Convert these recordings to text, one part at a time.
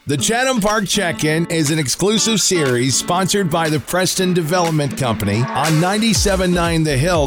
The Chatham Park Check-In is an exclusive series sponsored by the Preston Development Company on 97.9 The Hill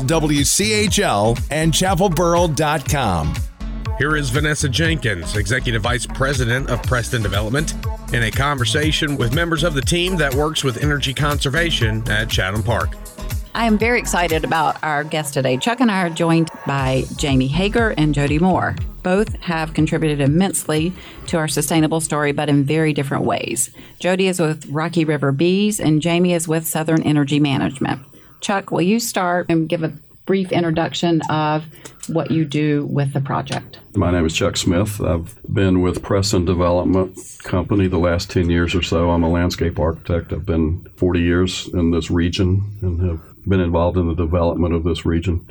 WCHL and chapelboro.com. Here is Vanessa Jenkins, Executive Vice President of Preston Development, in a conversation with members of the team that works with energy conservation at Chatham Park. I am very excited about our guest today. Chuck and I are joined by Jamie Hager and Jody Moore. Both have contributed immensely to our sustainable story, but in very different ways. Jody is with Rocky River Bees, and Jamie is with Southern Energy Management. Chuck, will you start and give a brief introduction of what you do with the project? My name is Chuck Smith. I've been with Preston Development Company the last 10 years or so. I'm a landscape architect. I've been 40 years in this region and have been involved in the development of this region.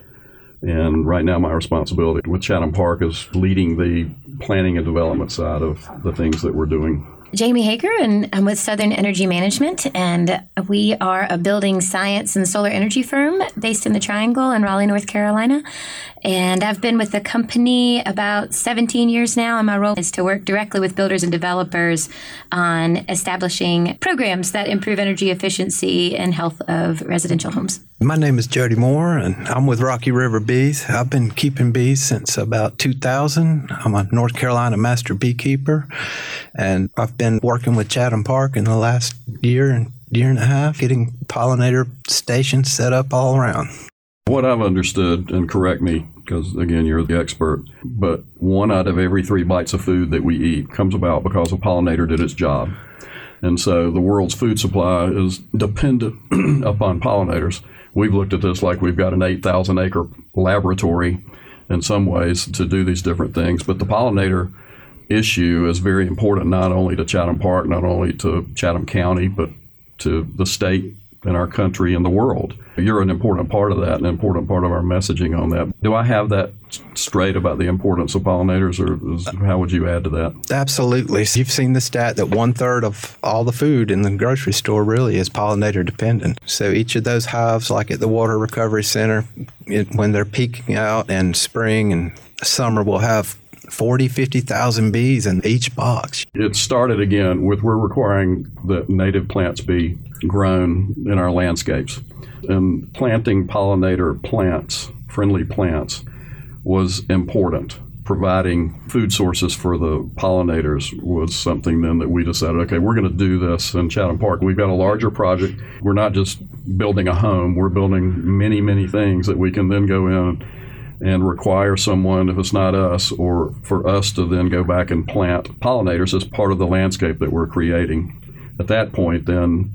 And right now my responsibility with Chatham Park is leading the planning and development side of the things that we're doing. Jamie Hager, and I'm with Southern Energy Management, and we are a building science and solar energy firm based in the Triangle in Raleigh, North Carolina. And I've been with the company about 17 years now, and my role is to work directly with builders and developers on establishing programs that improve energy efficiency and health of residential homes. My name is Jody Moore, and I'm with Rocky River Bees. I've been keeping bees since about 2000. I'm a North Carolina master beekeeper, and I've been working with Chatham Park in the last year and a half, getting pollinator stations set up all around. What I've understood, and correct me, because again, you're the expert, but 1 out of every 3 bites of food that we eat comes about because a pollinator did its job. And so the world's food supply is dependent upon pollinators. We've looked at this like we've got an 8,000-acre laboratory in some ways to do these different things. But the pollinator issue is very important, not only to Chatham Park, not only to Chatham County, but to the state and our country and the world. You're an important part of that, an important part of our messaging on that. Do I have that straight about the importance of pollinators, or how would you add to that? Absolutely. You've seen the stat that 1/3 of all the food in the grocery store really is pollinator dependent. So each of those hives, like at the Water Recovery Center, when they're peaking out in spring and summer, will have 40, 50,000 bees in each box. It started again with we're requiring that native plants be grown in our landscapes. And planting pollinator plants, friendly plants, was important. Providing food sources for the pollinators was something then that we decided, okay, we're going to do this in Chatham Park. We've got a larger project. We're not just building a home. We're building many, many things that we can then go in and require someone, if it's not us, or for us to then go back and plant pollinators as part of the landscape that we're creating. At that point, then,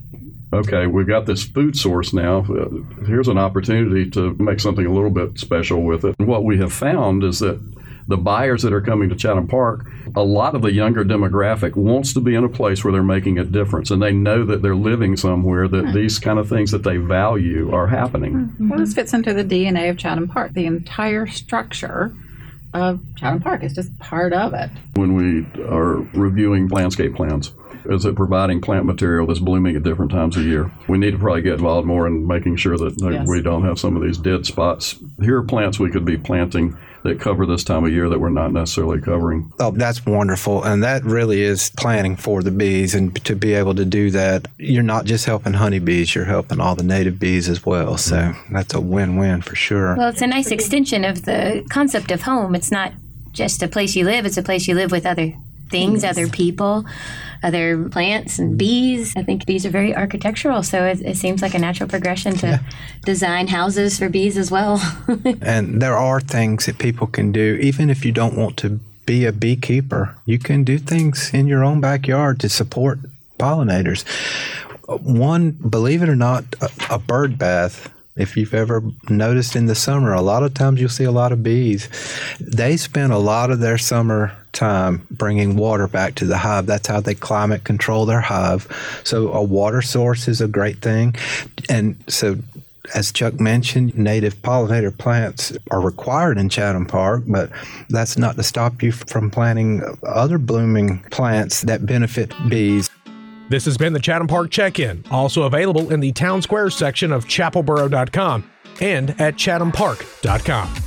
okay, we've got this food source now. Here's an opportunity to make something a little bit special with it. And what we have found is that the buyers that are coming to Chatham Park, a lot of the younger demographic wants to be in a place where they're making a difference, and they know that they're living somewhere that these kind of things that they value are happening. Well, this fits into the DNA of Chatham Park. The entire structure of Chatham Park is just part of it. When we are reviewing landscape plans, is it providing plant material that's blooming at different times of year? We need to probably get involved more in making sure that we don't have some of these dead spots. Here are plants we could be planting that cover this time of year that we're not necessarily covering. Oh, that's wonderful. And that really is planning for the bees. And to be able to do that, you're not just helping honeybees, you're helping all the native bees as well. So that's a win-win for sure. Well, it's a nice extension of the concept of home. It's not just a place you live, it's a place you live with other things, other people, other plants and bees. I think bees are very architectural, so it seems like a natural progression to design houses for bees as well. And there are things that people can do, even if you don't want to be a beekeeper. You can do things in your own backyard to support pollinators. One, believe it or not, a bird bath. If you've ever noticed in the summer, a lot of times you'll see a lot of bees. They spend a lot of their summer time bringing water back to the hive. That's how they climate control their hive. So a water source is a great thing. And so, as Chuck mentioned, native pollinator plants are required in Chatham Park, but that's not to stop you from planting other blooming plants that benefit bees. This has been the Chatham Park Check-In, also available in the Town Square section of chapelboro.com and at chathampark.com.